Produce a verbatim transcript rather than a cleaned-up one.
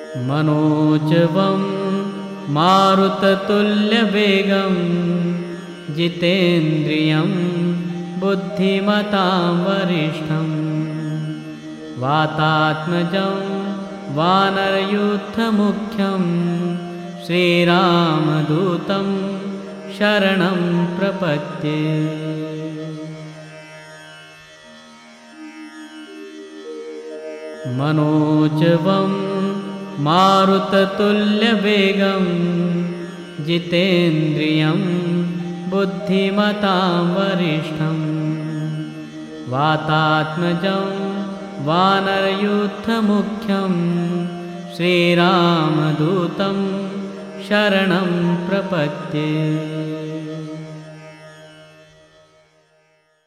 मनोजवं मारुततुल्यवेगं जितेन्द्रियं बुद्धिमतां वरिष्ठं वातात्मजं वानरयूथमुख्यं श्रीरामदूतं शरणं प्रपद्ये। मनोजवं मारुततुल्यवेगं जितेन्द्रियं बुद्धिमतां वरिष्ठं वातात्मजं वानरयूथमुख्यं श्रीरामदूतं शरणं प्रपद्ये।